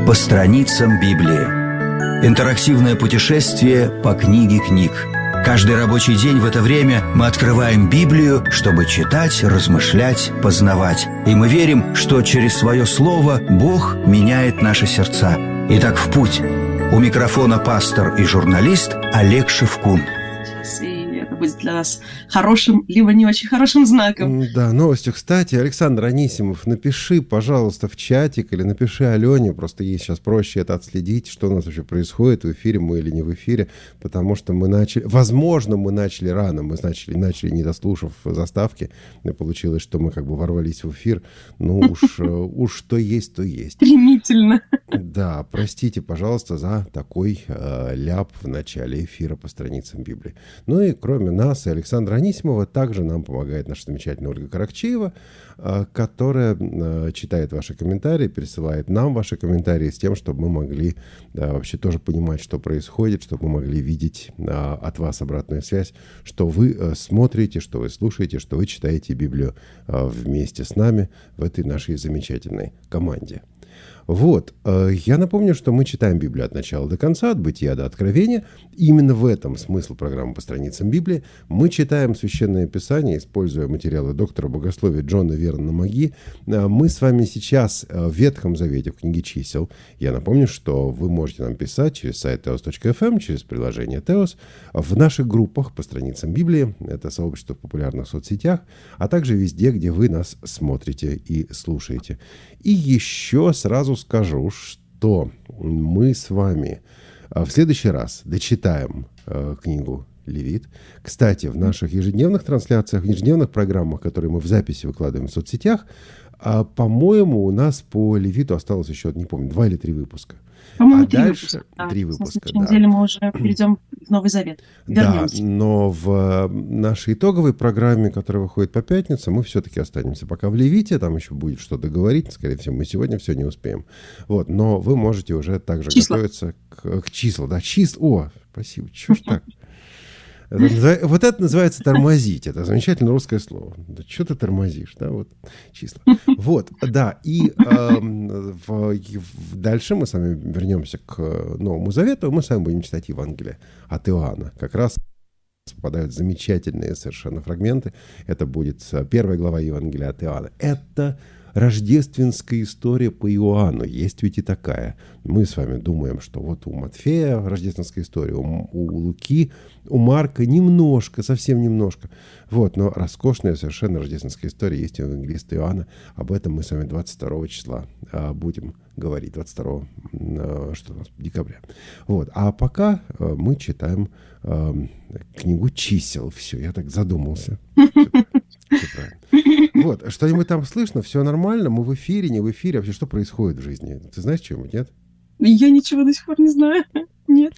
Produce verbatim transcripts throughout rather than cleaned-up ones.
по страницам Библии. Интерактивное путешествие по книге книг. Каждый рабочий день в это время мы открываем Библию, чтобы читать, размышлять, познавать. И мы верим, что через свое слово Бог меняет наши сердца. Итак, в путь. У микрофона пастор и журналист Олег Шевкун. Будет для нас хорошим, либо не очень хорошим знаком. Да, новостью, кстати, Александр Анисимов, напиши, пожалуйста, в чатик или напиши Алене, просто ей сейчас проще это отследить, что у нас вообще происходит, в эфире мы или не в эфире, потому что мы начали, возможно, мы начали рано, мы начали, начали не дослушав заставки, и получилось, что мы как бы ворвались в эфир, ну уж, уж что есть, то есть. Стремительно. Да, простите, пожалуйста, за такой э, ляп в начале эфира по страницам Библии. Ну и кроме нас и Александра Анисимова также нам помогает наша замечательная Ольга Каракчеева, э, которая э, читает ваши комментарии, пересылает нам ваши комментарии с тем, чтобы мы могли э, вообще тоже понимать, что происходит, чтобы мы могли видеть э, от вас обратную связь, что вы э, смотрите, что вы слушаете, что вы читаете Библию э, вместе с нами в этой нашей замечательной команде. Вот, я напомню, что мы читаем Библию от начала до конца, от Бытия до Откровения. Именно в этом смысл программы по страницам Библии. Мы читаем Священное Писание, используя материалы доктора богословия Джона Вернона Маги. Мы с вами сейчас в Ветхом Завете, в книге чисел. Я напомню, что вы можете нам писать через сайт теос точка эф эм, через приложение Теос, в наших группах по страницам Библии, это сообщество в популярных соцсетях, а также везде, где вы нас смотрите и слушаете. И еще сразу скажу, что мы с вами в следующий раз дочитаем э, книгу Левит. Кстати, в наших ежедневных трансляциях, в ежедневных программах, которые мы в записи выкладываем в соцсетях, э, по-моему, у нас по Левиту осталось еще, не помню, два или три выпуска. По-моему, а три дальше выпуска. Да. Три выпуска, На следующей да. неделе мы уже перейдем в Новый Завет. Вернемся. Да, но в нашей итоговой программе, которая выходит по пятницам, мы все-таки останемся пока в Левите, там еще будет что-то говорить, скорее всего, мы сегодня все не успеем. Вот, но вы можете уже также числа. готовиться к, к числам. Да, числа. О, спасибо, чего ж так? Это, вот это называется тормозить. Это замечательное русское слово. Да что ты тормозишь, да, вот числа. Вот, да, и э, в, в, дальше мы с вами вернемся к Новому Завету, мы с вами будем читать Евангелие от Иоанна. Как раз попадают замечательные совершенно фрагменты. Это будет первая глава Евангелия от Иоанна. Это рождественская история по Иоанну. Есть ведь и такая. Мы с вами думаем, что вот у Матфея рождественская история, у, у Луки, у Марка немножко, совсем немножко. Вот, но роскошная совершенно рождественская история есть у евангелиста Иоанна. Об этом мы с вами двадцать второго числа а, будем говорить, двадцать второго а, что у нас, декабря. Вот, а пока а, мы читаем а, книгу чисел. Все, я так задумался. Все правильно. Вот, что-нибудь там слышно, все нормально, мы в эфире, не в эфире, вообще что происходит в жизни? Ты знаешь что-нибудь, нет? Я ничего до сих пор не знаю, нет.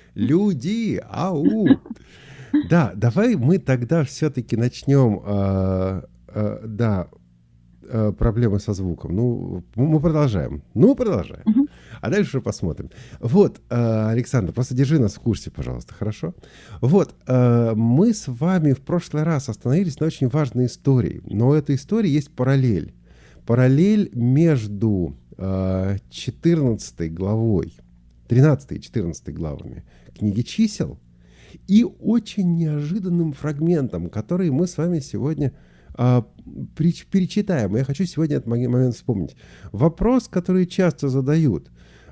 Люди, ау! Да, давай мы тогда все-таки начнем, э, э, да, э, проблемы со звуком. Ну, мы продолжаем, ну, продолжаем. Uh-huh. А дальше посмотрим. Вот, э, Александр, просто держи нас в курсе, пожалуйста, хорошо? Вот, э, мы с вами в прошлый раз остановились на очень важной истории, но у этой истории есть параллель. Параллель между э, четырнадцатой главой, тринадцатой и четырнадцатой главами книги чисел и очень неожиданным фрагментом, который мы с вами сегодня э, перечитаем. Я хочу сегодня этот момент вспомнить. Вопрос, который часто задают.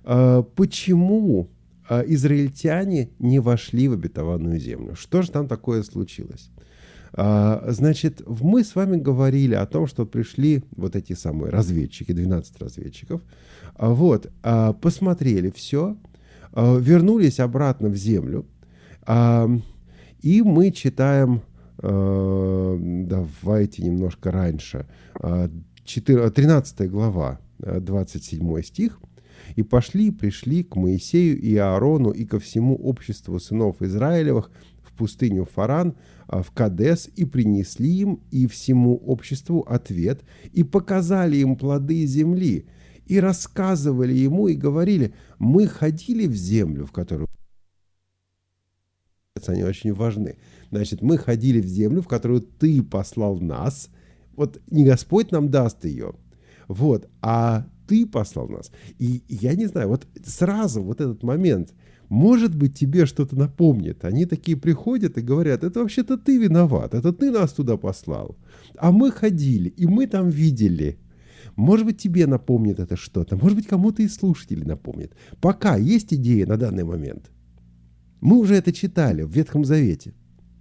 Почему израильтяне не вошли в обетованную землю? Что же там такое случилось? Значит, мы с вами говорили о том, что пришли вот эти самые разведчики, двенадцать разведчиков, вот, посмотрели все, вернулись обратно в землю, и мы читаем, давайте немножко раньше, тринадцатая глава, двадцать седьмой стих. «И пошли, пришли к Моисею и Аарону и ко всему обществу сынов Израилевых в пустыню Фаран, в Кадес, и принесли им и всему обществу ответ, и показали им плоды земли, и рассказывали ему, и говорили: мы ходили в землю, в которую...» Они очень важны. Значит, мы ходили в землю, в которую ты послал нас. Вот не Господь нам даст ее, вот, а ты ты послал нас. И я не знаю, вот сразу вот этот момент, может быть, тебе что-то напомнит. Они такие приходят и говорят, это вообще-то ты виноват, это ты нас туда послал. А мы ходили, и мы там видели. Может быть, тебе напомнит это что-то, может быть, кому-то из слушателей напомнит. Пока есть идея на данный момент. Мы уже это читали в Ветхом Завете.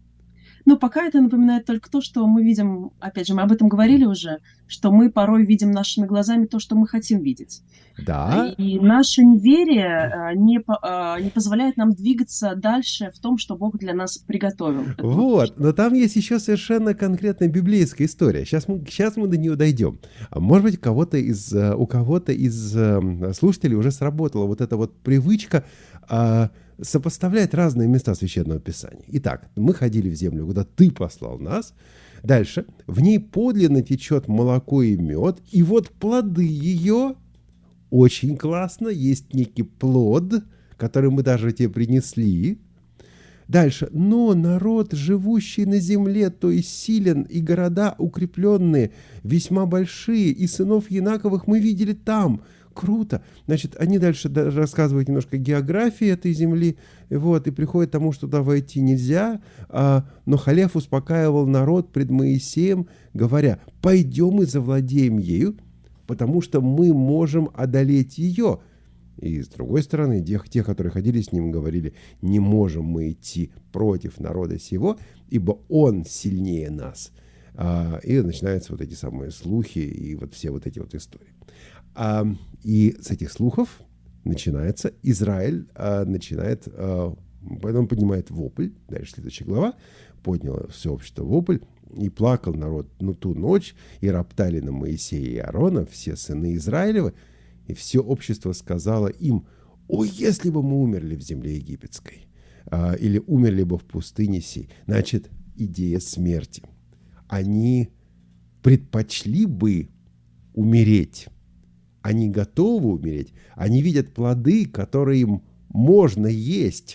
Но пока это напоминает только то, что мы видим, опять же, мы об этом говорили уже, что мы порой видим нашими глазами то, что мы хотим видеть. Да. И наше неверие не, не позволяет нам двигаться дальше в том, что Бог для нас приготовил. Вот, но там есть еще совершенно конкретная библейская история. Сейчас мы, сейчас мы до нее дойдем. Может быть, кого-то из, у кого-то из слушателей уже сработала вот эта вот привычка сопоставлять разные места Священного Писания. Итак, мы ходили в землю, куда ты послал нас. Дальше. В ней подлинно течет молоко и мед. И вот плоды ее очень классно. Есть некий плод, который мы даже тебе принесли. Дальше. Но народ, живущий на земле, то есть силен, и города укрепленные, весьма большие, и сынов Янаковых мы видели там. Круто. Значит, они дальше рассказывают немножко географии этой земли, вот, и приходят к тому, что туда войти нельзя, а, но Халев успокаивал народ пред Моисеем, говоря, пойдем и завладеем ею, потому что мы можем одолеть ее. И с другой стороны, те, те, которые ходили с ним, говорили, не можем мы идти против народа сего, ибо он сильнее нас. А, и начинаются вот эти самые слухи и вот все вот эти вот истории. А, и с этих слухов начинается Израиль, а, начинает, а, он поднимает вопль, дальше следующая глава, подняло все общество вопль, и плакал народ ну, ту ночь, и роптали на Моисея и Аарона все сыны Израилевы, и все общество сказало им, о, если бы мы умерли в земле египетской, а, или умерли бы в пустыне сей. Значит, идея смерти. Они предпочли бы умереть. Они готовы умереть. Они видят плоды, которые им можно есть.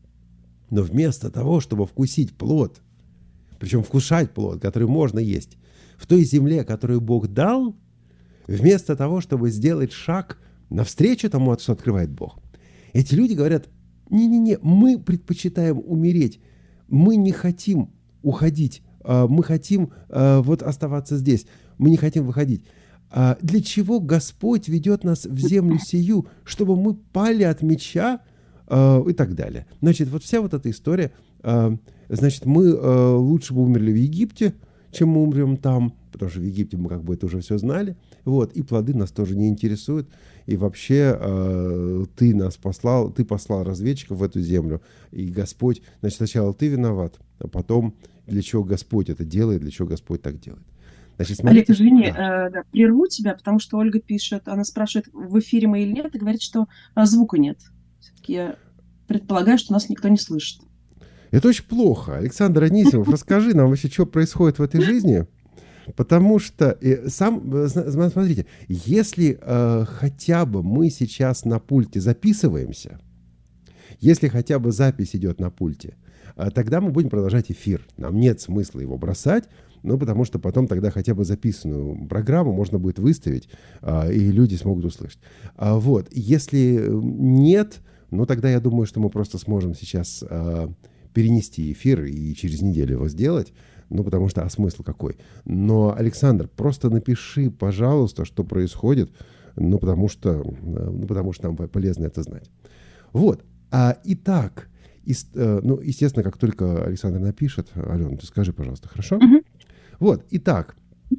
Но вместо того, чтобы вкусить плод, причем вкушать плод, который можно есть, в той земле, которую Бог дал, вместо того, чтобы сделать шаг навстречу тому, что открывает Бог, эти люди говорят, не-не-не, мы предпочитаем умереть, мы не хотим уходить, мы хотим вот оставаться здесь, мы не хотим выходить. А для чего Господь ведет нас в землю сию, чтобы мы пали от меча э, и так далее. Значит, вот вся вот эта история, э, значит, мы э, лучше бы умерли в Египте, чем мы умрем там, потому что в Египте мы как бы это уже все знали, вот, и плоды нас тоже не интересуют, и вообще э, ты нас послал, ты послал разведчиков в эту землю, и Господь, значит, сначала ты виноват, а потом для чего Господь это делает, для чего Господь так делает. Значит, смотрите, Олег, извини, да. э, да, прерву тебя, потому что Ольга пишет, она спрашивает, в эфире мы или нет, и говорит, что а, звука нет. Все-таки я предполагаю, что нас никто не слышит. Это очень плохо. Александр Анисимов, расскажи нам вообще, что происходит в этой жизни, потому что, э, сам, смотрите, если э, хотя бы мы сейчас на пульте записываемся, если хотя бы запись идет на пульте, э, тогда мы будем продолжать эфир. Нам нет смысла его бросать, ну, потому что потом тогда хотя бы записанную программу можно будет выставить, а, и люди смогут услышать. А, вот. Если нет, ну, тогда я думаю, что мы просто сможем сейчас а, перенести эфир и через неделю его сделать, ну, потому что, а смысл какой? Но, Александр, просто напиши, пожалуйста, что происходит, ну, потому что, ну, потому что нам полезно это знать. Вот. А, итак, и, ну, естественно, как только Александр напишет, Алена, ты скажи, пожалуйста, хорошо? Uh-huh. Вот, итак,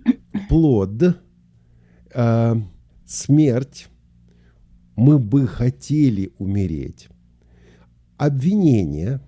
плод, э, смерть, мы бы хотели умереть, обвинение,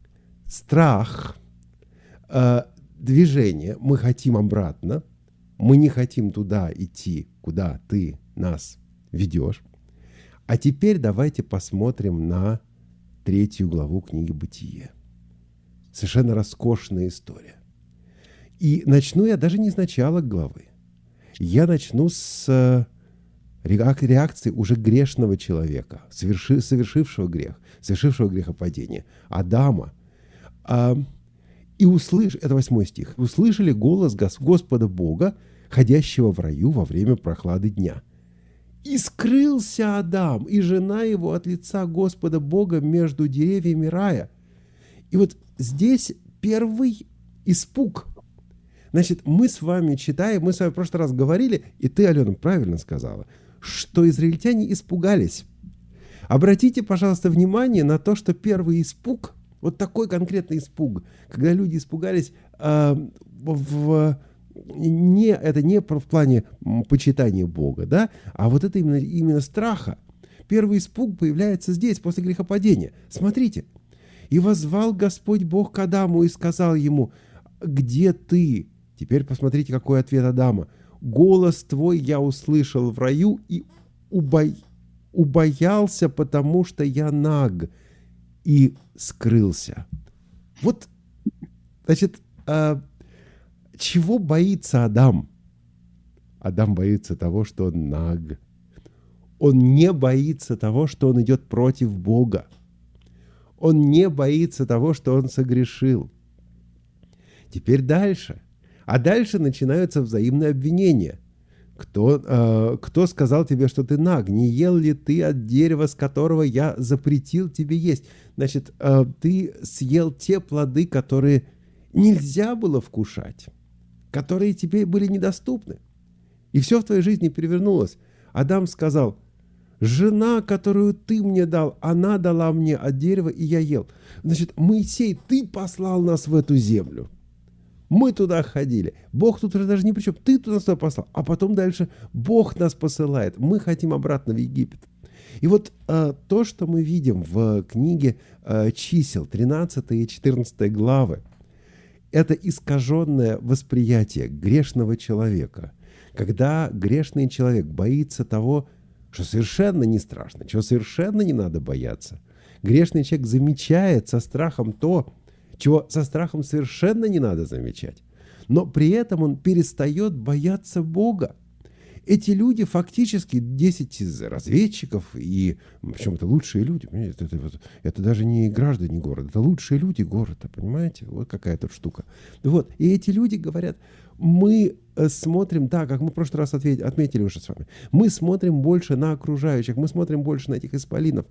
страх, э, движение, мы хотим обратно, мы не хотим туда идти, куда ты нас ведешь. А теперь давайте посмотрим на третью главу книги «Бытие». Совершенно роскошная история. И начну я даже не с начала главы. Я начну с реакции уже грешного человека, соверши, совершившего грех, совершившего грехопадение, Адама. А, и услыш... Это восьмой стих. «Услышали голос Господа Бога, ходящего в раю во время прохлады дня. И скрылся Адам и жена его от лица Господа Бога между деревьями рая. И вот здесь первый испуг. Значит, мы с вами читаем, мы с вами в прошлый раз говорили, и ты, Алена, правильно сказала, что израильтяне испугались. Обратите, пожалуйста, внимание на то, что первый испуг, вот такой конкретный испуг, когда люди испугались, э, в, не, это не в плане почитания Бога, да, а вот это именно, именно страха. Первый испуг появляется здесь, после грехопадения. Смотрите. «И воззвал Господь Бог к Адаму и сказал ему: где ты?» Теперь посмотрите, какой ответ Адама. «Голос твой я услышал в раю и убо... убоялся, потому что я наг, и скрылся». Вот, значит, а, чего боится Адам? Адам боится того, что он наг. Он не боится того, что он идет против Бога. Он не боится того, что он согрешил. Теперь дальше. А дальше начинаются взаимные обвинения. Кто, э, кто сказал тебе, что ты наг? Не ел ли ты от дерева, с которого я запретил тебе есть? Значит, э, ты съел те плоды, которые нельзя было вкушать, которые тебе были недоступны. И все в твоей жизни перевернулось. Адам сказал: жена, которую ты мне дал, она дала мне от дерева, и я ел. Значит, Моисей, ты послал нас в эту землю. Мы туда ходили. Бог тут уже даже ни при чем. Ты туда нас послал. А потом дальше Бог нас посылает. Мы хотим обратно в Египет. И вот э, то, что мы видим в книге э, чисел, тринадцатой и четырнадцатой главы, это искаженное восприятие грешного человека. Когда грешный человек боится того, что совершенно не страшно, чего совершенно не надо бояться. Грешный человек замечает со страхом то, чего со страхом совершенно не надо замечать. Но при этом он перестает бояться Бога. Эти люди фактически десять из разведчиков, и причем это лучшие люди, это, это, это, это даже не граждане города, это лучшие люди города, понимаете? Вот какая тут штука. Вот. И эти люди говорят: мы смотрим, да, как мы в прошлый раз ответили, отметили уже с вами, мы смотрим больше на окружающих, мы смотрим больше на этих исполинов.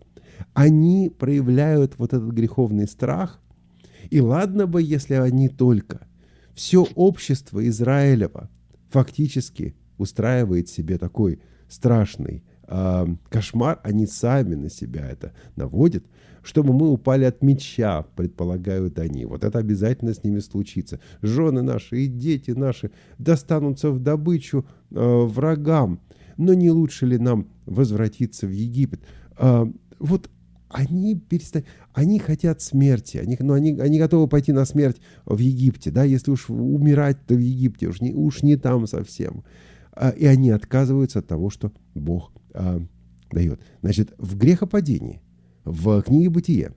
Они проявляют вот этот греховный страх. И ладно бы, если они только. Все общество Израилева фактически устраивает себе такой страшный э, кошмар, они сами на себя это наводят, чтобы мы упали от меча, предполагают они. Вот это обязательно с ними случится. Жены наши и дети наши достанутся в добычу э, врагам. Но не лучше ли нам возвратиться в Египет? Э, вот они перестают, они хотят смерти, они, ну, они, они готовы пойти на смерть в Египте, да, если уж умирать, то в Египте, уж не, уж не там совсем. А, и они отказываются от того, что Бог а, дает. Значит, в грехопадении, в книге Бытие,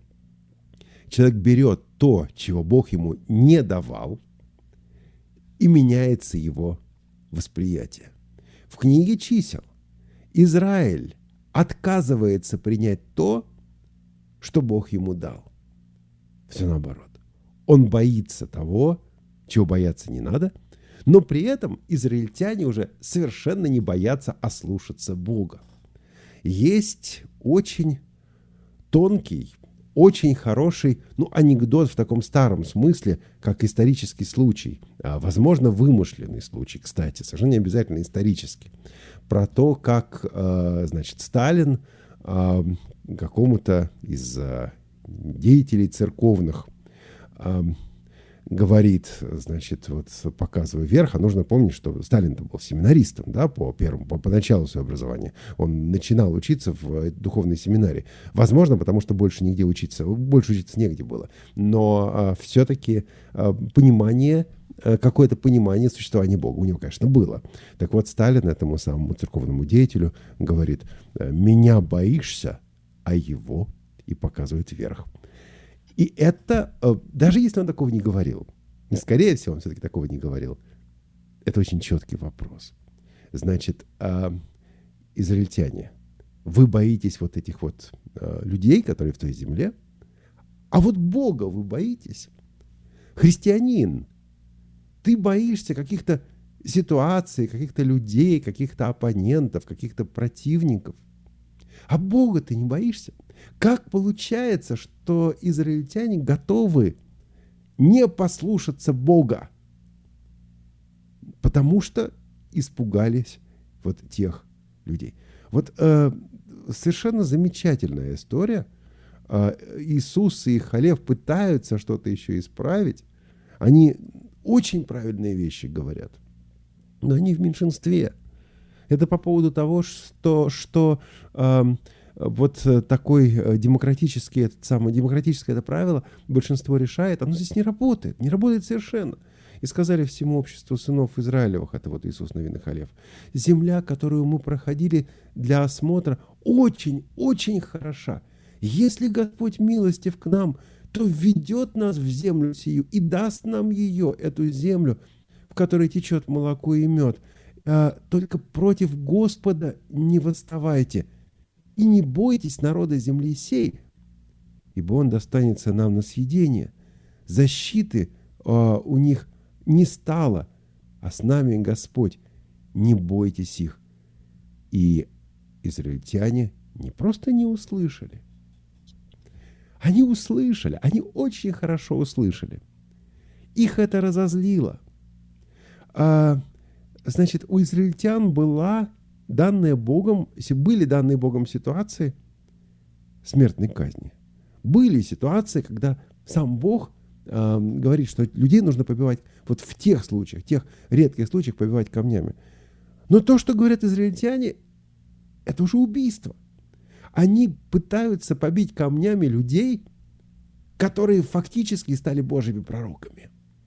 человек берет то, чего Бог ему не давал, и меняется его восприятие. В книге чисел Израиль отказывается принять то, что Бог ему дал. Все наоборот. Он боится того, чего бояться не надо, но при этом израильтяне уже совершенно не боятся ослушаться Бога. Есть очень тонкий, очень хороший, ну, анекдот в таком старом смысле, как исторический случай. А, возможно, вымышленный случай, кстати, совершенно не обязательно исторический. Про то, как, э, значит, Сталин э, какому-то из э, деятелей церковных э, говорит, значит, вот показывая вверх, а нужно помнить, что Сталин-то был семинаристом, да, по первому, по, по началу своего образования. Он начинал учиться в духовной семинарии. Возможно, потому что больше нигде учиться, больше учиться негде было. Но а, все-таки а, понимание, а, какое-то понимание существования Бога у него, конечно, было. Так вот, Сталин этому самому церковному деятелю говорит: «Меня боишься, а его», и показывает вверх. И это, даже если он такого не говорил, скорее всего, он все-таки такого не говорил, это очень четкий вопрос. Значит, израильтяне, вы боитесь вот этих вот людей, которые в той земле, а вот Бога вы боитесь. Христианин, ты боишься каких-то ситуаций, каких-то людей, каких-то оппонентов, каких-то противников. А Бога ты не боишься? Как получается, что израильтяне готовы не послушаться Бога? Потому что испугались вот тех людей. Вот э, совершенно замечательная история. Э, Иисус и Халев пытаются что-то еще исправить. Они очень правильные вещи говорят, но они в меньшинстве. Это по поводу того, что, что э, вот такой демократический, этот самый, демократическое это правило большинство решает, оно здесь не работает, не работает совершенно. И сказали всему обществу сынов Израилевых, это вот Иисус Навин и Халев, земля, которую мы проходили для осмотра, очень-очень хороша. Если Господь милостив к нам, то введет нас в землю сию и даст нам ее, эту землю, в которой течет молоко и мед. А, только против Господа не восставайте и не бойтесь народа земли сей, ибо он достанется нам на съедение. Защиты а, у них не стало, а с нами Господь, не бойтесь их. И израильтяне не просто не услышали, они услышали, они очень хорошо услышали. Их это разозлило. А, значит, у израильтян была данная Богом, были данные Богом ситуации смертной казни. Были ситуации, когда сам Бог э, говорит, что людей нужно побивать вот в тех случаях, тех редких случаях побивать камнями. Но то, что говорят израильтяне, это уже убийство. Они пытаются побить камнями людей, которые фактически стали Божьими пророками.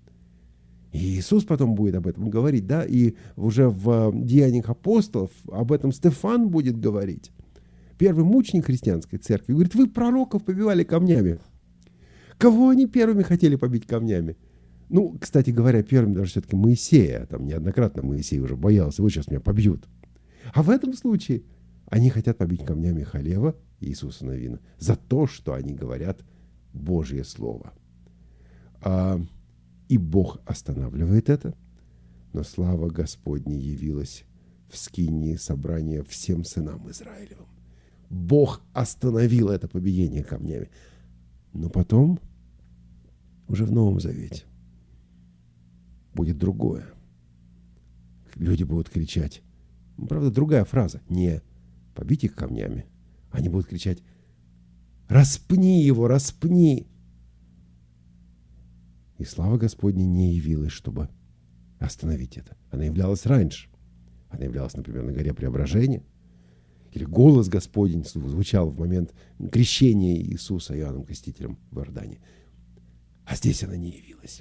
И Иисус потом будет об этом говорить, да, и уже в Деяниях апостолов об этом Стефан будет говорить. Первый мученик христианской церкви говорит: вы пророков побивали камнями. Кого они первыми хотели побить камнями? Ну, кстати говоря, первым даже все-таки Моисея. Там неоднократно Моисей уже боялся: вот сейчас меня побьют. А в этом случае они хотят побить камнями Халева и Иисуса Навина за то, что они говорят Божье Слово. А, и Бог останавливает это, но слава Господня явилась в скинии собрания всем сынам Израилевым. Бог остановил это побиение камнями. Но потом, уже в Новом Завете, будет другое. Люди будут кричать. Правда, другая фраза. Не побить их камнями. Они будут кричать: распни его, распни. И слава Господня не явилась, чтобы остановить это. Она являлась раньше. Она являлась, например, на горе Преображения. Или голос Господень звучал в момент крещения Иисуса Иоанном Крестителем в Иордане. А здесь она не явилась.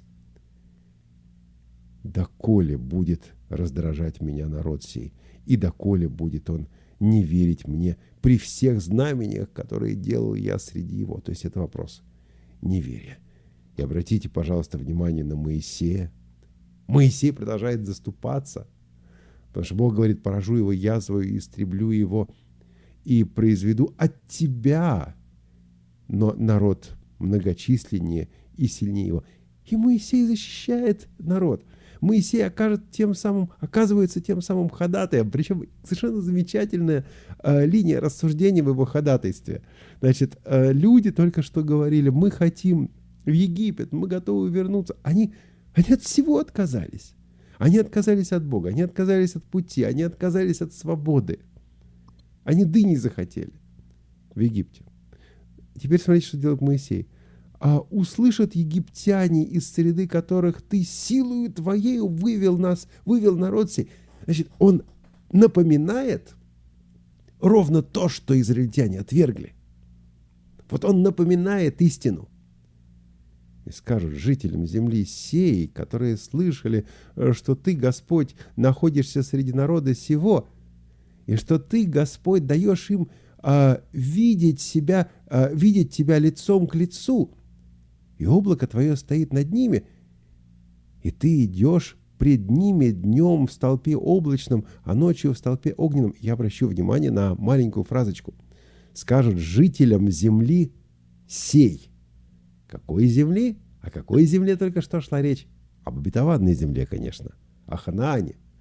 «Доколе будет раздражать меня народ сей, и доколе будет он не верить мне при всех знамениях, которые делал я среди его». То есть это вопрос неверия. И обратите, пожалуйста, внимание на Моисея. Моисей продолжает заступаться, потому что Бог говорит: поражу его язвою и истреблю его, и произведу от тебя но народ многочисленнее и сильнее его. И Моисей защищает народ. Моисей окажет тем самым, оказывается тем самым ходатаем. Причем совершенно замечательная э, линия рассуждения в его ходатайстве. Значит, э, люди только что говорили: мы хотим в Египет, мы готовы вернуться. Они, они от всего отказались. Они отказались от Бога, они отказались от пути, они отказались от свободы. Они дыни захотели в Египте. Теперь смотрите, что делает Моисей. А услышат египтяне, из среды которых ты силою твоею вывел нас, вывел народ сей. Значит, он напоминает ровно то, что израильтяне отвергли. Вот он напоминает истину. И скажут жителям земли сей, которые слышали, что ты, Господь, находишься среди народа сего, и что ты, Господь, даешь им а, видеть себя, а, видеть тебя лицом к лицу, и облако твое стоит над ними, и ты идешь пред ними днем в столпе облачном, а ночью в столпе огненном. Я обращу внимание на маленькую фразочку. Скажут жителям земли сей. Какой земли? О какой земле только что шла речь? Об обетованной земле, конечно. О Ханаане.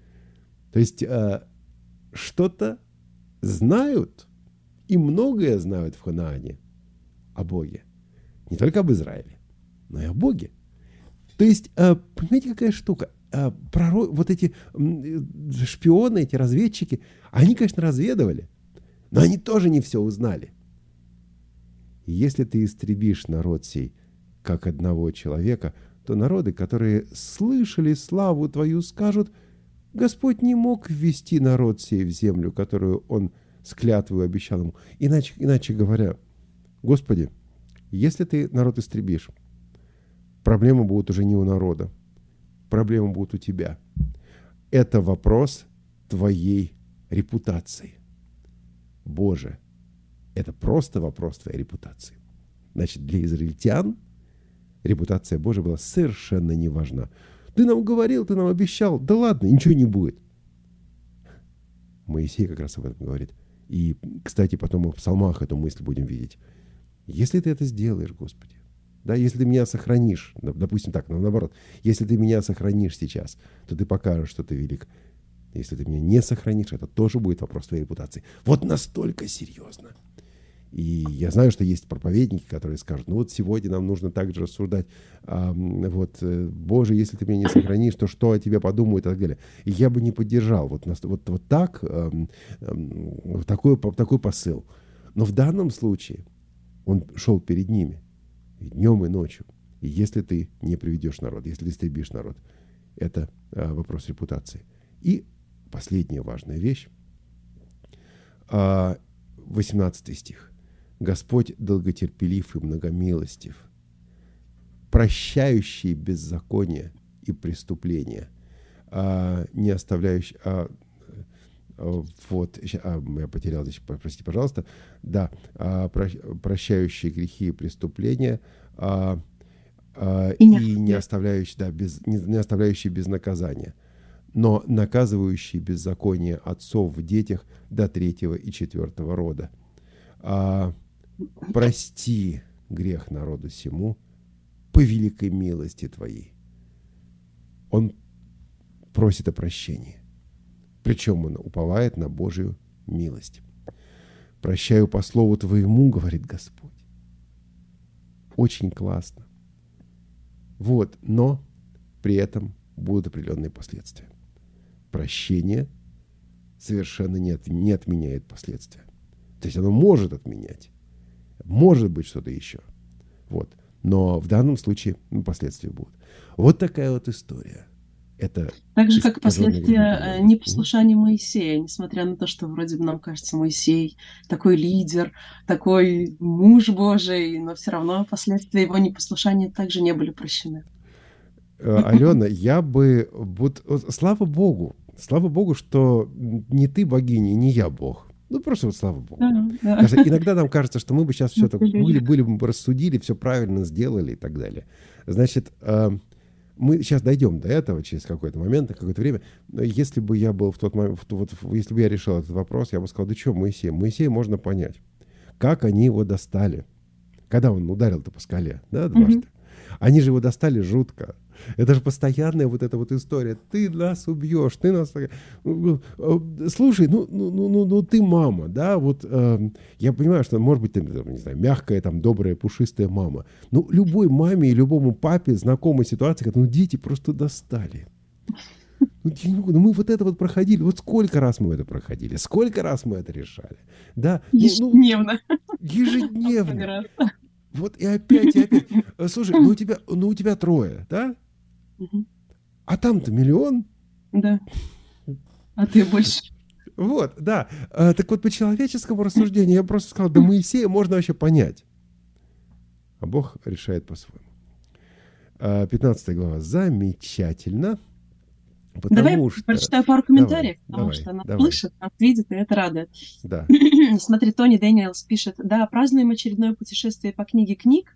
То есть э, что-то знают, и многое знают в Ханаане о Боге. Не только об Израиле, но и о Боге. То есть, э, понимаете, какая штука? Э, проро... Вот эти э, шпионы, эти разведчики, они, конечно, разведывали, но они тоже не все узнали. И если ты истребишь народ сей, как одного человека, то народы, которые слышали славу твою, скажут: Господь не мог ввести народ сей в землю, которую Он с клятвою обещал ему. Иначе, иначе говоря, Господи, если ты народ истребишь, проблемы будут уже не у народа, проблемы будут у тебя. Это вопрос твоей репутации. Боже, это просто вопрос твоей репутации. Значит, для израильтян репутация Божия была совершенно не важна. Ты нам говорил, ты нам обещал. Да ладно, ничего не будет. Моисей как раз об этом говорит. И, кстати, потом мы в псалмах эту мысль будем видеть. Если ты это сделаешь, Господи, да, если ты меня сохранишь, допустим так, наоборот, если ты меня сохранишь сейчас, то ты покажешь, что ты велик. Если ты меня не сохранишь, это тоже будет вопрос твоей репутации. Вот настолько серьезно. И я знаю, что есть проповедники, которые скажут: ну вот сегодня нам нужно также рассуждать, а, вот, Боже, если ты меня не сохранишь, то что о тебе подумают и так далее. И я бы не поддержал вот, вот, вот так, а, а, такой, такой посыл. Но в данном случае он шел перед ними и днем и ночью. И если ты не приведешь народ, если ты истребишь народ, это а, вопрос репутации. И последняя важная вещь, а, восемнадцатый стих. Господь долготерпелив и многомилостив, прощающий беззаконие и преступления, а, не оставляющий... А, а, вот, а, я потерял здесь, простите, пожалуйста. Да, а, прощающий грехи и преступления, а, а, и, и не оставляющий, да, без, не, не оставляющий без наказания, но наказывающий беззаконие отцов в детях до третьего и четвертого рода. А, прости грех народу сему по великой милости твоей. Он просит о прощении. Причем он уповает на Божию милость. Прощаю по слову твоему, говорит Господь. Очень классно. Вот, но при этом будут определенные последствия. Прощение совершенно не, от, не отменяет последствия. То есть оно может отменять. Может быть что-то еще. Вот. Но в данном случае ну, последствия будут. Вот такая вот история. Это так же, как последствия непослушания Моисея, несмотря на то, что вроде бы нам кажется, Моисей такой лидер, такой муж Божий, но все равно последствия его непослушания также не были прощены. Алена, я бы... Вот, слава Богу, слава Богу, что не ты богиня, не я Бог. Ну, просто вот слава Богу. Да, да. Иногда нам кажется, что мы бы сейчас все так были, были бы рассудили, все правильно сделали и так далее. Значит, мы сейчас дойдем до этого через какой-то момент, на какое-то время. Если бы я был в тот момент, вот, если бы я решил этот вопрос, я бы сказал: да что, Моисей? Моисея можно понять. Как они его достали? Когда он ударил-то по скале, да, дважды. Угу. Они же его достали жутко. Это же постоянная вот эта вот история. Ты нас убьешь, ты нас... Слушай, ну, ну, ну, ну ты мама, да, вот э, я понимаю, что, может быть, ты, не знаю, мягкая, там, добрая, пушистая мама. Ну, любой маме и любому папе знакомая ситуация, когда, ну, дети просто достали. Ну, ну, мы вот это вот проходили. Вот сколько раз мы это проходили, сколько раз мы это решали. Да? Ежедневно. Ну, ежедневно. Вот и опять, и опять. Слушай, ну у тебя, ну у тебя трое, да? Угу. А там-то миллион. Да. А ты больше. Вот, да. А, так вот, по человеческому рассуждению я просто сказал: да Моисея можно вообще понять. А Бог решает по-своему. А, пятнадцатая глава. Замечательно. Давай что... прочитаю пару комментариев, давай, потому давай, что она давай. слышит, нас видит, и это радует. Да. Смотри, Тони Дэниелс пишет: да, празднуем очередное путешествие по книге книг.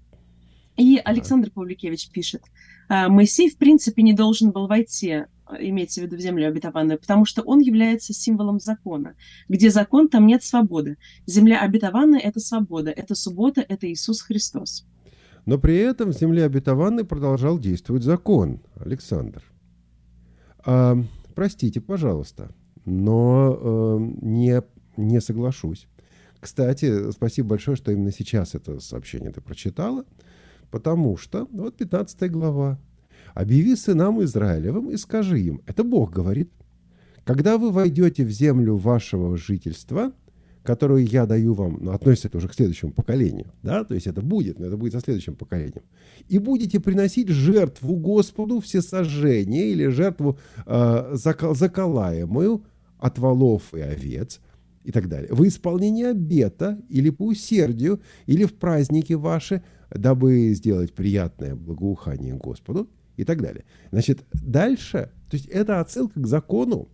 И Александр ага. Павликевич пишет: Моисей, в принципе, не должен был войти, имеется в виду в землю обетованную, потому что он является символом закона. Где закон, там нет свободы. Земля обетованная – это свобода, это суббота, это Иисус Христос. Но при этом в земле обетованной продолжал действовать закон, Александр. А, простите, пожалуйста, но э, не, не соглашусь. Кстати, спасибо большое, что именно сейчас это сообщение ты прочитала, потому что, вот пятнадцатая глава. «Объяви сынам Израилевым и скажи им», это Бог говорит, «когда вы войдете в землю вашего жительства, которую я даю вам», ну, относится это уже к следующему поколению, да, то есть это будет, но это будет со следующим поколением, «и будете приносить жертву Господу всесожжение или жертву э, закол, заколаемую от волов и овец», и так далее, «во исполнение обета или по усердию, или в праздники ваши, дабы сделать приятное благоухание Господу», и так далее. Значит, дальше, то есть это отсылка к закону.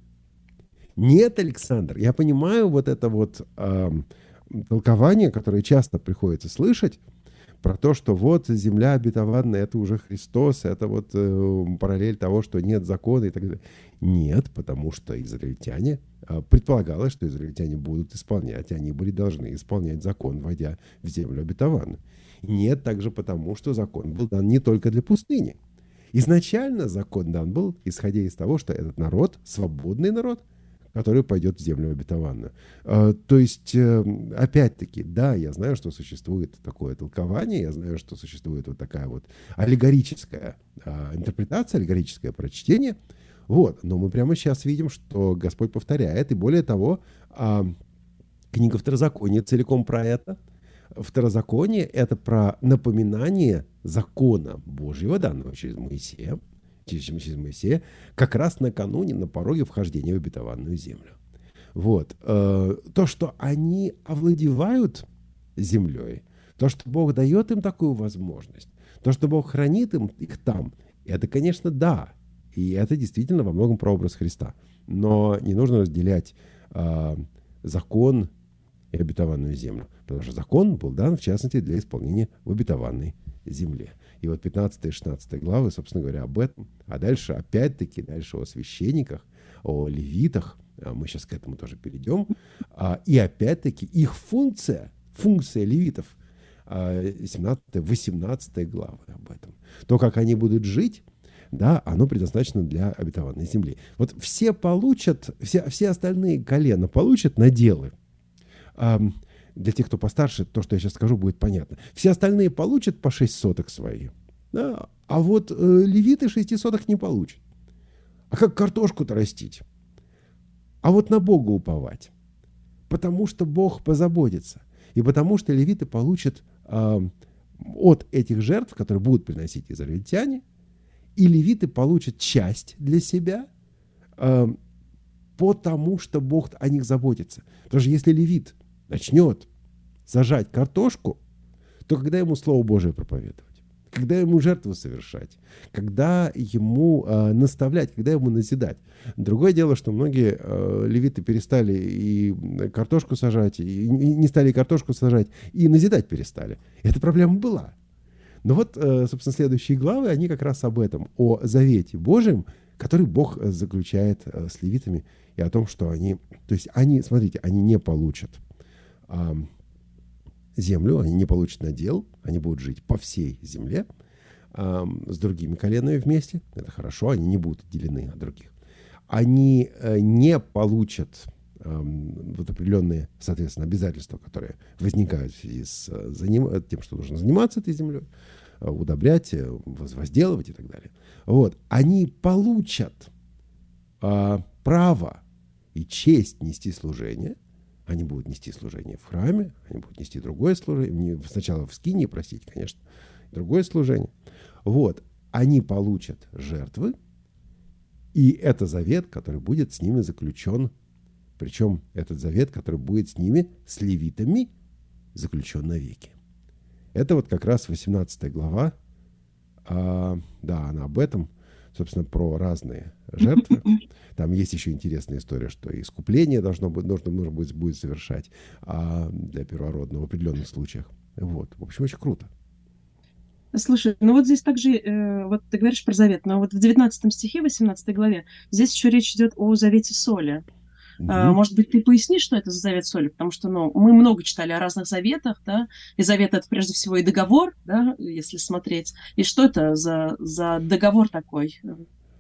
Нет, Александр, я понимаю вот это вот э, толкование, которое часто приходится слышать, про то, что вот земля обетованная, это уже Христос, это вот э, параллель того, что нет закона и так далее. Нет, потому что израильтяне, э, предполагалось, что израильтяне будут исполнять, они были должны исполнять закон, войдя в землю обетованную. Нет, также потому, что закон был дан не только для пустыни. Изначально закон дан был, исходя из того, что этот народ, свободный народ, который пойдет в землю обетованную. А, то есть, опять-таки, да, я знаю, что существует такое толкование, я знаю, что существует вот такая вот аллегорическая а, интерпретация, аллегорическое прочтение. Вот. Но мы прямо сейчас видим, что Господь повторяет, и более того, а, книга Второзакония целиком про это. Второзаконие — это про напоминание закона Божьего, данного через Моисея, через Моисея, как раз накануне, на пороге вхождения в обетованную землю. Вот. То, что они овладевают землей, то, что Бог дает им такую возможность, то, что Бог хранит им их там, это, конечно, да. И это действительно во многом прообраз Христа. Но не нужно разделять э, закон и обетованную землю. Потому что закон был дан, в частности, для исполнения в обетованной земле. И вот пятнадцатая и шестнадцатая главы, собственно говоря, об этом. А дальше, опять-таки, дальше о священниках, о левитах. Мы сейчас к этому тоже перейдем. И опять-таки их функция, функция левитов, семнадцатая, восемнадцатая главы об этом. То, как они будут жить, да, оно предназначено для обетованной земли. Вот все получат, все, все остальные колена получат наделы. Для тех, кто постарше, то, что я сейчас скажу, будет понятно. Все остальные получат по шесть соток свои. Да? А вот э, левиты шести соток не получат. А как картошку-то растить? А вот на Бога уповать. Потому что Бог позаботится. И потому что левиты получат э, от этих жертв, которые будут приносить израильтяне, и левиты получат часть для себя, э, потому что Бог о них заботится. Потому что если левит начнет сажать картошку, то когда ему Слово Божие проповедовать, когда ему жертву совершать, когда ему э, наставлять, когда ему назидать. Другое дело, что многие э, левиты перестали и картошку сажать, и, и не стали и картошку сажать, и назидать перестали. Эта проблема была. Но вот, э, собственно, следующие главы, они как раз об этом, о завете Божьем, который Бог заключает э, с левитами, и о том, что они, то есть они, смотрите, они не получат землю, они не получат надел, они будут жить по всей земле э, с другими коленами вместе. Это хорошо, они не будут отделены от других. Они э, не получат э, вот определенные, соответственно, обязательства, которые возникают в связи с э, заним... тем, что нужно заниматься этой землей, э, удобрять, э, возделывать и так далее. Вот. Они получат э, право и честь нести служение. Они будут нести служение в храме, они будут нести другое служение, сначала в скинии, простите, конечно, другое служение. Вот, они получат жертвы, и это завет, который будет с ними заключен, причем этот завет, который будет с ними, с левитами, заключен навеки. Это вот как раз восемнадцатая глава, а, да, она об этом, собственно, про разные жертвы. Там есть еще интересная история, что искупление должно быть, нужно, нужно будет, будет совершать а для первородного в определенных случаях. Вот. В общем, очень круто. Слушай, ну вот здесь также, э, вот ты говоришь про завет, но вот в девятнадцатом стихе, восемнадцатой главе, здесь еще речь идет о завете соли. Mm-hmm. А, может быть, ты пояснишь, что это за завет соли? Потому что, ну, мы много читали о разных заветах, да, и завет — это прежде всего и договор, да, если смотреть. И что это за, за договор такой?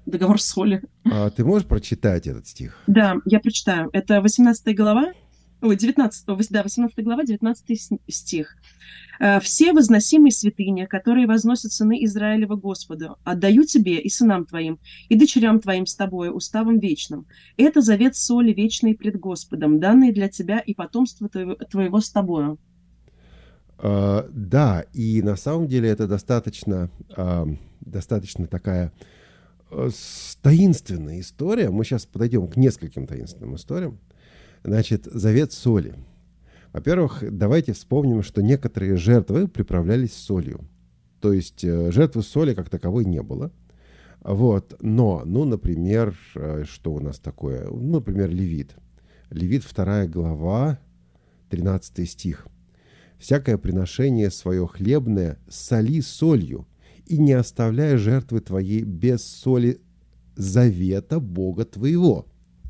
договор соли. А ты можешь прочитать этот стих? Да, я прочитаю. Это восемнадцатая глава, ой, девятнадцатая, да, восемнадцатая глава, девятнадцатый стих. «Все возносимые святыни, которые возносят сыны Израилева Господу, отдаю тебе и сынам твоим, и дочерям твоим с тобою уставом вечным. Это завет соли вечный пред Господом, данный для тебя и потомства твоего, твоего с тобою». Uh, да, и на самом деле это достаточно, uh, достаточно такая uh, таинственная история. Мы сейчас подойдем к нескольким таинственным историям. Значит, завет соли. Во-первых, давайте вспомним, что некоторые жертвы приправлялись солью. То есть uh, жертвы соли как таковой не было. Вот. Но, ну, например, uh, что у нас такое? Ну, например, Левит. Левит, вторая глава, тринадцатый стих. «Всякое приношение свое хлебное соли солью, и не оставляй жертвы твоей без соли завета Бога твоего».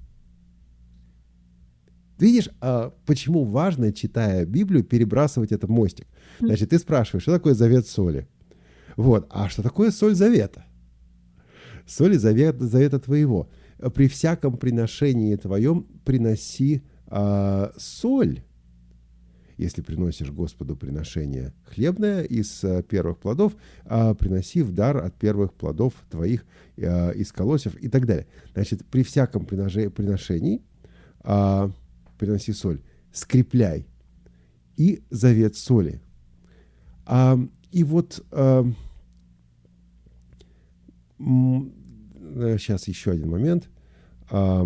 Видишь, почему важно, читая Библию, перебрасывать этот мостик? Значит, ты спрашиваешь, что такое завет соли? Вот, а что такое соль завета? Соль завета, завета твоего. «При всяком приношении твоем приноси а, соль». Если приносишь Господу приношение хлебное из а, первых плодов, а, приноси в дар от первых плодов твоих а, из колосьев и так далее. Значит, при всяком приношении а, приноси соль, скрепляй. И завет соли. А, и вот а, м, сейчас еще один момент. А,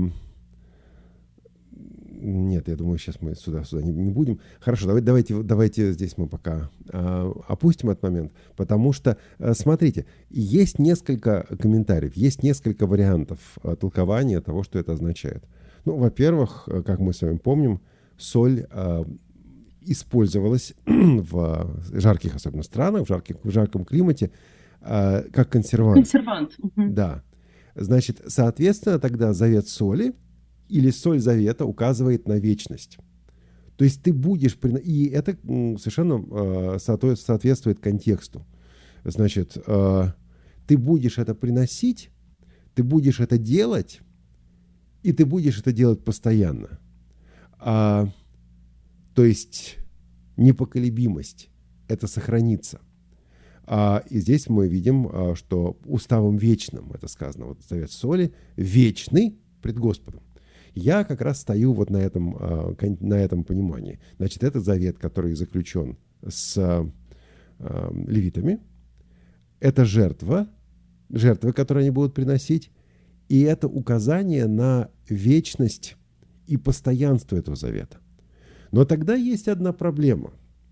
Нет, я думаю, сейчас мы сюда, сюда не, не будем. Хорошо, давайте, давайте, давайте здесь мы пока э, опустим этот момент, потому что, э, смотрите, есть несколько комментариев, есть несколько вариантов э, толкования того, что это означает. Ну, во-первых, э, как мы с вами помним, соль э, использовалась в жарких, особенно странах, в, жарких, в жарком климате, э, как консервант. Консервант. Угу. Да. Значит, соответственно, тогда завет соли или соль завета указывает на вечность. То есть ты будешь... И это совершенно э, соответствует контексту. Значит, э, ты будешь это приносить, ты будешь это делать, и ты будешь это делать постоянно. А, то есть непоколебимость. Это сохранится. А, и здесь мы видим, а, что уставом вечным, это сказано, вот завет соли, вечный пред Господом. Я как раз стою вот на этом, на этом понимании. Значит, это завет, который заключен с левитами. Это жертва, жертвы, которые они будут приносить. И это указание на вечность и постоянство этого завета. Но тогда есть одна проблема.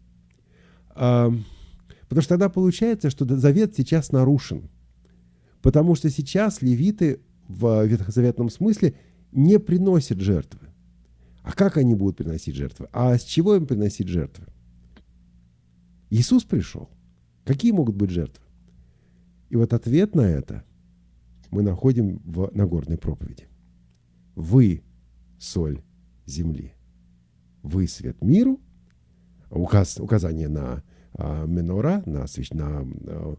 Потому что тогда получается, что завет сейчас нарушен. Потому что сейчас левиты в ветхозаветном смысле не приносят жертвы. А как они будут приносить жертвы? А с чего им приносить жертвы? Иисус пришел. Какие могут быть жертвы? И вот ответ на это мы находим в Нагорной проповеди. Вы – соль земли. Вы – свет миру. Указ, указание на а, менора, на, свеч, на а,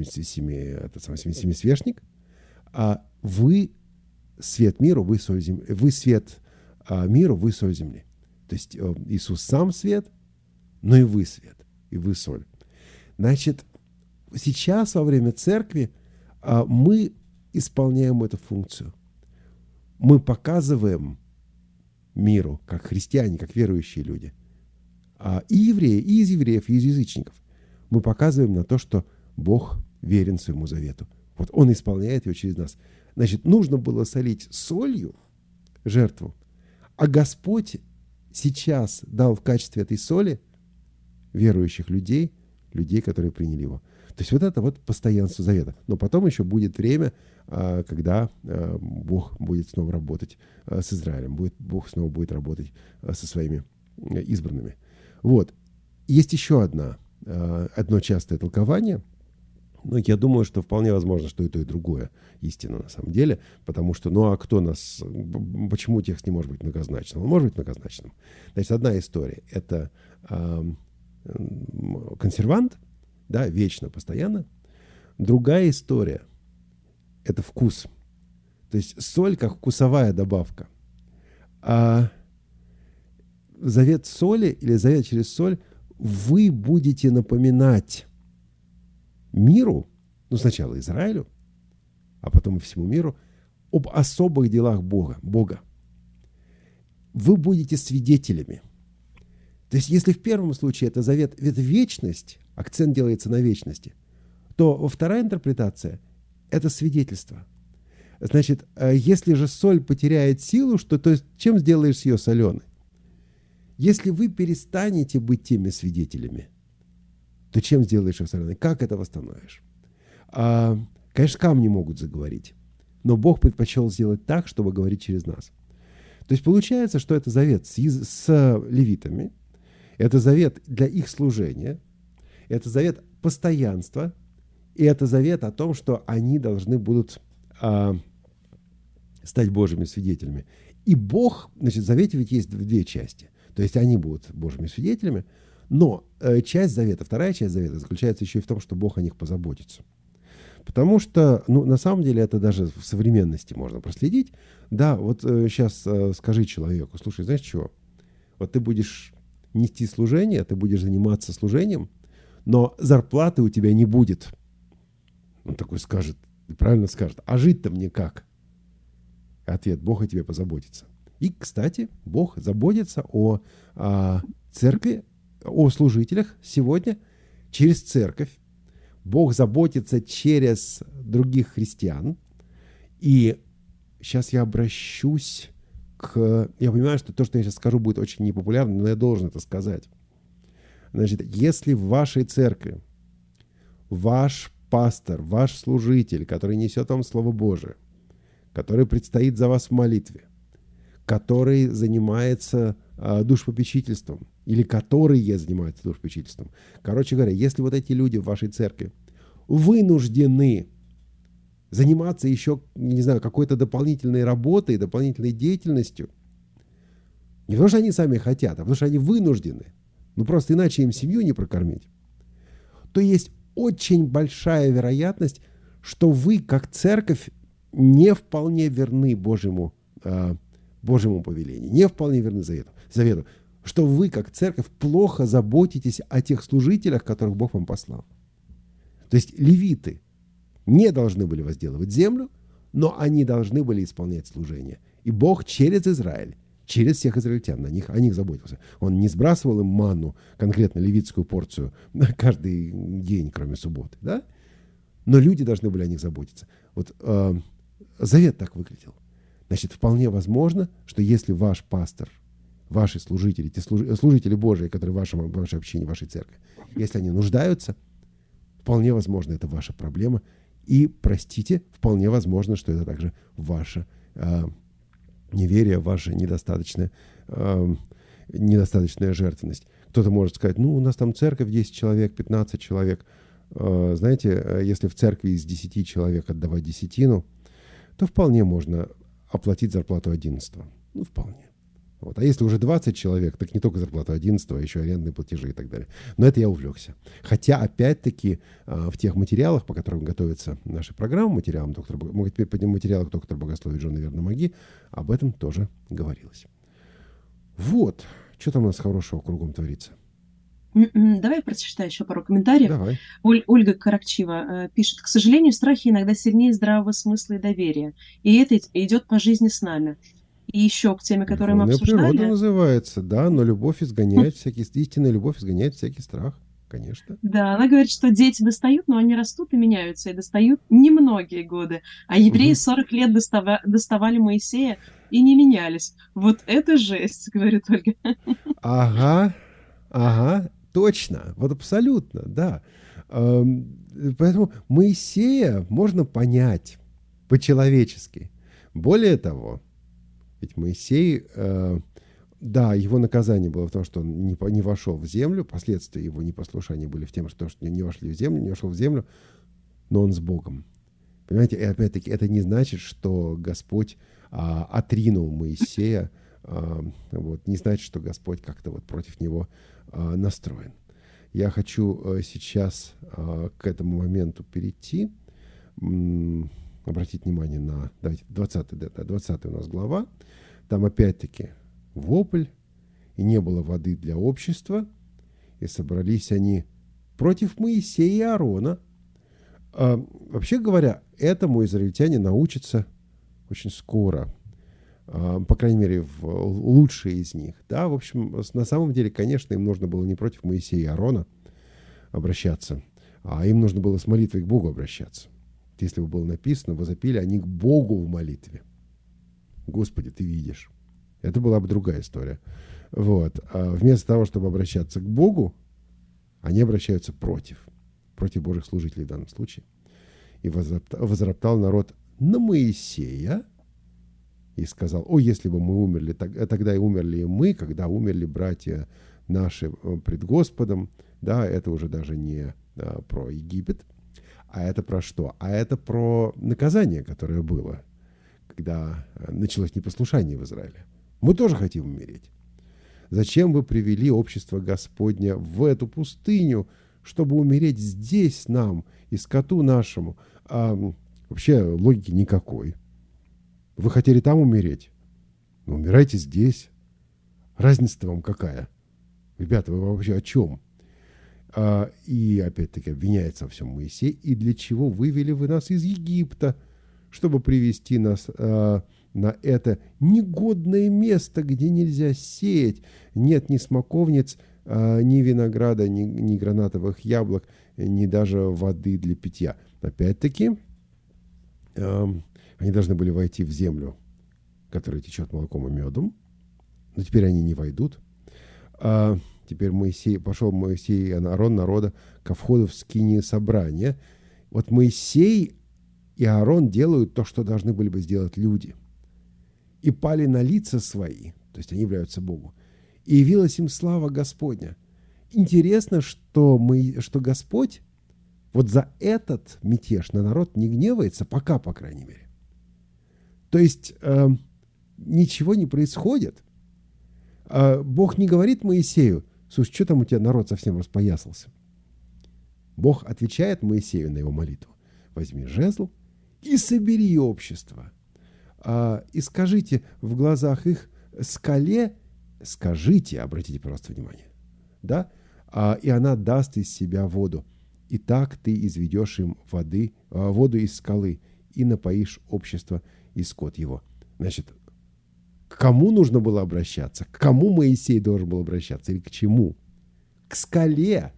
семисвешник. А вы – свет миру, вы соль земли. Вы свет а, миру, вы соль земли. То есть а, Иисус сам свет, но и вы свет, и вы соль. Значит, сейчас во время церкви а, мы исполняем эту функцию. Мы показываем миру, как христиане, как верующие люди, а, и евреи, и из евреев, и из язычников. Мы показываем на то, что Бог верен своему завету. Вот Он исполняет его через нас. Значит, нужно было солить солью жертву, а Господь сейчас дал в качестве этой соли верующих людей, людей, которые приняли его. То есть вот это вот постоянство завета. Но потом еще будет время, когда Бог будет снова работать с Израилем, будет, Бог снова будет работать со своими избранными. Вот. Есть еще одна, одно частое толкование. Но я думаю, что вполне возможно, что и то, и другое истина на самом деле, потому что, ну а кто нас, почему текст не может быть многозначным? Он может быть многозначным. Значит, одна история – это э, консервант, да, вечно, постоянно. Другая история – это вкус. То есть соль как вкусовая добавка. А завет соли или завет через соль вы будете напоминать миру, ну сначала Израилю, а потом и всему миру, об особых делах Бога. Бога. Вы будете свидетелями. То есть если в первом случае это завет, это вечность, акцент делается на вечности, то вторая интерпретация – это свидетельство. Значит, если же соль потеряет силу, что, то есть чем сделаешь ее соленой? Если вы перестанете быть теми свидетелями, то чем сделаешь ее соленой? Как это восстановишь? А, конечно, камни могут заговорить, но Бог предпочел сделать так, чтобы говорить через нас. То есть получается, что это завет с, с левитами, это завет для их служения, это завет постоянства, и это завет о том, что они должны будут а, стать Божьими свидетелями. И Бог, значит, в завете ведь есть две части. То есть они будут Божьими свидетелями, но э, часть завета, вторая часть завета заключается еще и в том, что Бог о них позаботится. Потому что, ну, на самом деле, это даже в современности можно проследить. Да, вот э, сейчас э, скажи человеку, слушай, знаешь чего? Вот ты будешь нести служение, ты будешь заниматься служением, но зарплаты у тебя не будет. Он такой скажет, правильно скажет, а жить-то мне как? Ответ, Бог о тебе позаботится. И, кстати, Бог заботится о, о церкви, о служителях сегодня через церковь. Бог заботится через других христиан. И сейчас я обращусь к... Я понимаю, что то, что я сейчас скажу, будет очень непопулярно, но я должен это сказать. Значит, если в вашей церкви ваш пастор, ваш служитель, который несет вам Слово Божие, который предстоит за вас в молитве, который занимается э, душепопечительством, или которые занимаются душепопечительством. Короче говоря, если вот эти люди в вашей церкви вынуждены заниматься еще, не знаю, какой-то дополнительной работой, дополнительной деятельностью, не потому что они сами хотят, а потому что они вынуждены, ну просто иначе им семью не прокормить, то есть очень большая вероятность, что вы, как церковь, не вполне верны Божьему э, Божьему повелению, не вполне верны завету, завету, что вы, как церковь, плохо заботитесь о тех служителях, которых Бог вам послал. То есть левиты не должны были возделывать землю, но они должны были исполнять служение. И Бог через Израиль, через всех израильтян, на них, о них заботился. Он не сбрасывал им манну, конкретно левитскую порцию, каждый день, кроме субботы, да? Но люди должны были о них заботиться. Вот э, завет так выглядел. Значит, вполне возможно, что если ваш пастор, ваши служители, те служ... служители Божии, которые в вашем, в вашей общине, в вашей церкви, если они нуждаются, вполне возможно, это ваша проблема. И, простите, вполне возможно, что это также ваше э, неверие, ваша недостаточная, э, недостаточная жертвенность. Кто-то может сказать, ну, у нас там церковь десять человек, пятнадцать человек. Э, знаете, если в церкви из десяти человек отдавать десятину, то вполне можно оплатить зарплату одиннадцатого. Ну, вполне. Вот. А если уже двадцать человек, так не только зарплата одиннадцатого, а еще арендные платежи и так далее. Но это я увлекся. Хотя, опять-таки, в тех материалах, по которым готовится наша программа, материалам доктора, материалах доктора богословия Джона Верномаги, об этом тоже говорилось. Вот. Что там у нас хорошего кругом творится? Давай прочитаю еще пару комментариев. Давай. Оль, Ольга Каракчива э, пишет: к сожалению, страхи иногда сильнее здравого смысла и доверия. И это идет по жизни с нами. И еще к теме, которую мы обсуждали. Природа называется, да, но любовь изгоняет всякий, истинная любовь изгоняет всякий страх, конечно. Да, она говорит, что дети достают, но они растут и меняются, и достают немногие годы. А евреи сорок лет достава- доставали Моисея и не менялись. Вот это жесть, говорит Ольга. Ага, ага. Точно, вот абсолютно, да. Поэтому Моисея можно понять по-человечески. Более того, ведь Моисей, да, его наказание было в том, что он не, не вошел в землю, последствия его непослушания были в том, что не вошли в землю, не вошел в землю, но он с Богом. Понимаете, и опять-таки это не значит, что Господь а, отринул Моисея, а, вот, не значит, что Господь как-то вот против него а, настроен. Я хочу а, сейчас а, к этому моменту перейти. М- обратить внимание на, давайте, двадцатая у нас глава. Там опять-таки вопль, и не было воды для общества, и собрались они против Моисея и Аарона. А, вообще говоря, этому израильтяне научатся очень скоро. А, по крайней мере, в, лучшие из них. Да, в общем, на самом деле, конечно, им нужно было не против Моисея и Аарона обращаться, а им нужно было с молитвой к Богу обращаться. Если бы было написано, возопили они к Богу в молитве. Господи, ты видишь. Это была бы другая история. Вот. А вместо того, чтобы обращаться к Богу, они обращаются против. Против Божьих служителей в данном случае. И возроптал, возроптал народ на Моисея и сказал: о, если бы мы умерли, тогда и умерли и мы, когда умерли братья наши пред Господом. Да, это уже даже не а, про Египет, а это про что? А это про наказание, которое было, когда началось непослушание в Израиле. Мы тоже хотим умереть. Зачем вы привели общество Господня в эту пустыню, чтобы умереть здесь нам и скоту нашему? А, вообще логики никакой. Вы хотели там умереть? Ну, умирайте здесь. Разница-то вам какая? Ребята, вы вообще о чем? А, и опять-таки обвиняется во всем Моисей. И для чего вывели вы нас из Египта, чтобы привести нас а, на это негодное место, где нельзя сеять, нет ни смоковниц, а, ни винограда, ни, ни гранатовых яблок, ни даже воды для питья. Опять-таки, а, они должны были войти в землю, которая течет молоком и медом, но теперь они не войдут. А, теперь Моисей, пошел Моисей и Аарон народа ко входу в скинию собрания. Вот Моисей и Аарон делают то, что должны были бы сделать люди. И пали на лица свои, то есть они являются Богу. И явилась им слава Господня. Интересно, что, мы, что Господь вот за этот мятеж на народ не гневается, пока, по крайней мере. То есть э, ничего не происходит. Э, Бог не говорит Моисею: слушай, что там у тебя народ совсем распоясался? Бог отвечает Моисею на его молитву: возьми жезл и собери общество. А, и скажите в глазах их скале, скажите, обратите, пожалуйста, внимание, да, а, и она даст из себя воду. И так ты изведешь им воды, а, воду из скалы и напоишь общество и скот его. Значит, к кому нужно было обращаться? К кому Моисей должен был обращаться? Или к чему? К скале.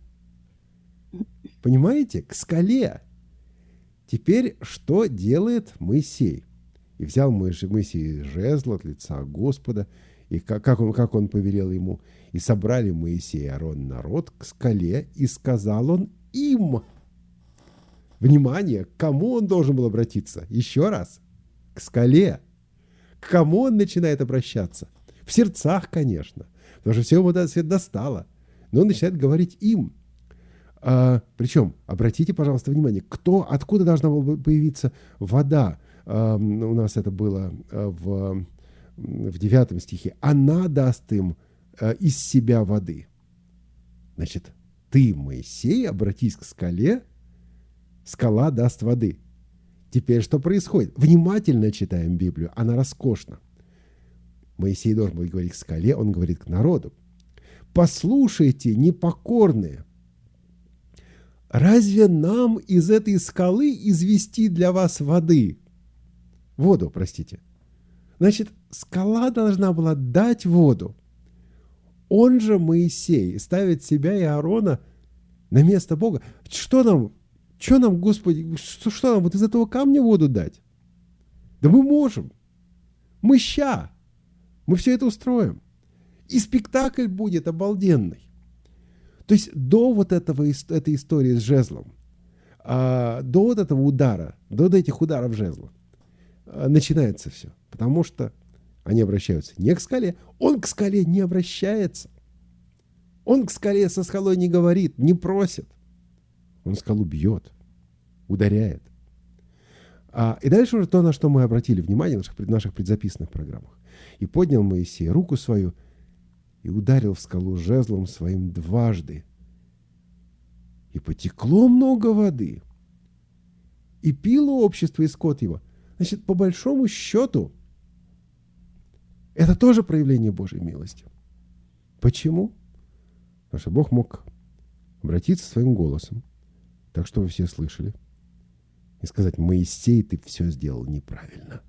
Понимаете? К скале. Теперь что делает Моисей? И взял Моисей жезл от лица Господа, и как, как, он, как он повелел ему. И собрали Моисей и Аарон народ к скале, и сказал он им. Внимание, к кому он должен был обратиться? Еще раз. К скале. К кому он начинает обращаться? В сердцах, конечно. Потому что все ему достало. Но он начинает говорить им. А, причем, обратите, пожалуйста, внимание, кто, откуда должна была появиться вода? А, у нас это было в, в девятом стихе. Она даст им а, из себя воды. Значит, ты, Моисей, обратись к скале, скала даст воды. Теперь что происходит? Внимательно читаем Библию, она роскошна. Моисей должен был говорить к скале, он говорит к народу. Послушайте, непокорные, разве нам из этой скалы извести для вас воды? Воду, простите. Значит, скала должна была дать воду. Он же, Моисей, ставит себя и Аарона на место Бога. Что нам, что нам, Господи, что, что нам вот из этого камня воду дать? Да мы можем. Мы ща. Мы все это устроим. И спектакль будет обалденный. То есть до вот этого, этой истории с жезлом, до вот этого удара, до этих ударов жезла начинается все. Потому что они обращаются не к скале, он к скале не обращается. Он к скале со скалой не говорит, не просит. Он скалу бьет, ударяет. А, и дальше уже то, на что мы обратили внимание в наших, наших предзаписанных программах. И поднял Моисей руку свою и ударил в скалу жезлом своим дважды. И потекло много воды. и пило общество, и скот его. Значит, по большому счету, это тоже проявление Божьей милости. Почему? Потому что Бог мог обратиться своим голосом, так, чтобы все слышали, и сказать: Моисей, ты все сделал неправильно.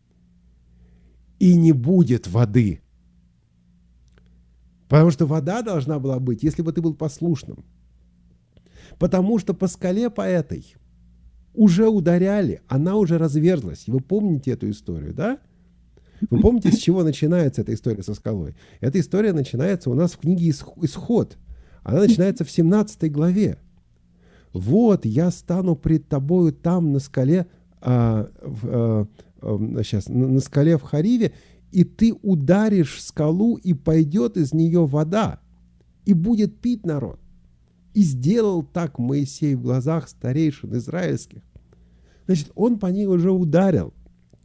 И не будет воды. Потому что вода должна была быть, если бы ты был послушным. Потому что по скале по этой уже ударяли, она уже разверзлась. И вы помните эту историю, да? Вы помните, с чего начинается эта история со скалой? Эта история начинается у нас в книге «Исход». Она начинается в семнадцатой главе. «Вот я стану пред тобою там на скале, а, а, а, сейчас, на, на скале в Хариве, и ты ударишь скалу, и пойдет из нее вода, и будет пить народ». И сделал так Моисей в глазах старейшин израильских. Значит, он по ней уже ударил.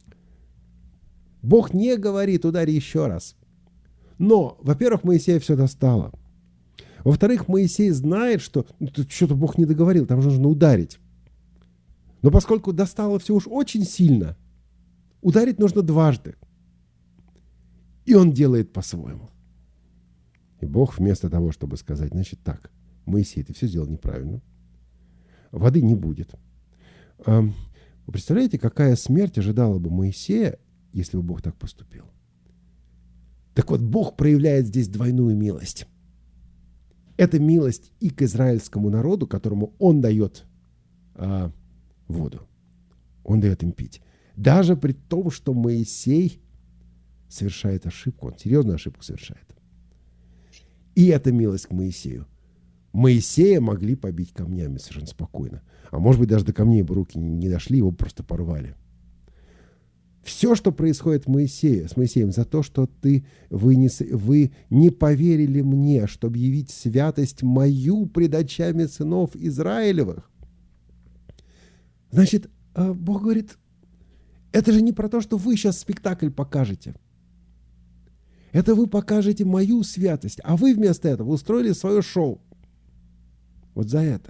Бог не говорит: удари еще раз. Но, во-первых, Моисея все достало. Во-вторых, Моисей знает, что ну, что-то Бог не договорил, там же нужно ударить. Но поскольку достало все уж очень сильно, ударить нужно дважды. И он делает по-своему. И Бог вместо того, чтобы сказать: значит так, Моисей, ты все сделал неправильно, воды не будет. Вы представляете, какая смерть ожидала бы Моисея, если бы Бог так поступил? Так вот, Бог проявляет здесь двойную милость. Это милость и к израильскому народу, которому Он дает а, воду. Он дает им пить. Даже при том, что Моисей совершает ошибку. Он серьезную ошибку совершает. И это милость к Моисею. Моисея могли побить камнями совершенно спокойно. А может быть, даже до камней бы руки не дошли, его просто порвали. Все, что происходит в Моисее, с Моисеем, за то, что ты, вы, не, вы не поверили мне, чтобы явить святость мою пред очами сынов Израилевых. Значит, Бог говорит: это же не про то, что вы сейчас спектакль покажете. Это вы покажете мою святость, а вы вместо этого устроили свое шоу. Вот за это.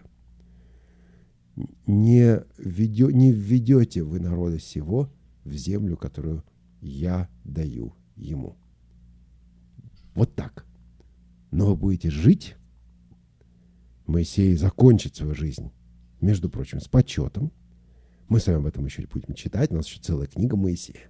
Не, ведё, не введете вы народа сего в землю, которую я даю ему. Вот так. Но вы будете жить, Моисей закончит свою жизнь, между прочим, с почетом. Мы с вами об этом еще будем читать, у нас еще целая книга Моисея.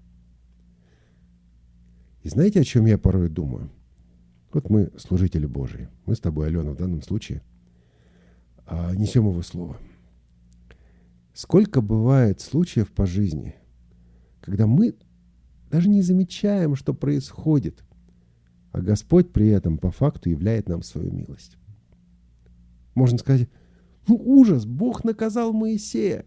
И знаете, о чем я порой думаю? Вот мы служители Божии. Мы с тобой, Алена, в данном случае несем его слово. Сколько бывает случаев по жизни, когда мы даже не замечаем, что происходит, а Господь при этом по факту являет нам свою милость. Можно сказать: ну ужас, Бог наказал Моисея.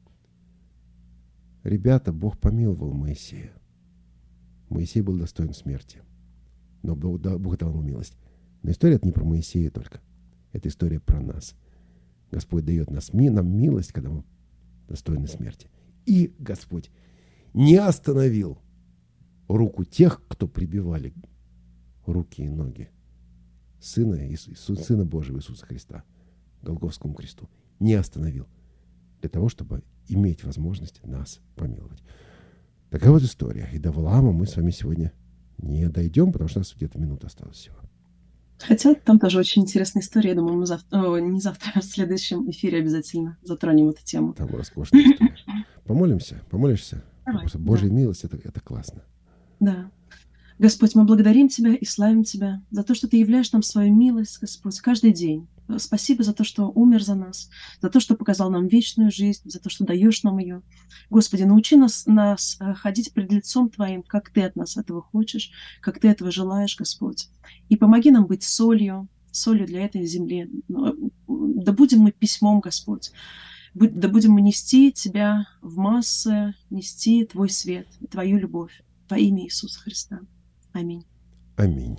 Ребята, Бог помиловал Моисея. Моисей был достоин смерти, но Бог дал ему милость. Но история это не про Моисея только. Это история про нас. Господь дает нас, нам милость, когда мы достойны смерти. И Господь не остановил руку тех, кто прибивали руки и ноги Сына, Сына Божьего Иисуса Христа к Голгофскому кресту. Не остановил. Для того, чтобы иметь возможность нас помиловать. Такая вот история. И до Валаама мы с вами сегодня не дойдем, потому что у нас где-то минута осталась всего. Хотя там тоже очень интересная история. Я думаю, мы завтра, о, не завтра, а в следующем эфире обязательно затронем эту тему. Там роскошная история. Помолимся? Помолишься? Давай, Божья да. милость это, это классно. Да. Господь, мы благодарим Тебя и славим Тебя за то, что Ты являешь нам свою милость, Господь, каждый день. Спасибо за то, что умер за нас, за то, что показал нам вечную жизнь, за то, что даешь нам ее. Господи, научи нас, нас ходить пред лицом Твоим, как Ты от нас этого хочешь, как Ты этого желаешь, Господь. И помоги нам быть солью, солью для этой земли. Да будем мы письмом, Господь. Да будем мы нести Тебя в массы, нести Твой свет, Твою любовь во имя Иисуса Христа. Аминь. Аминь.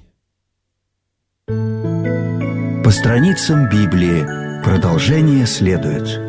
По страницам Библии продолжение следует.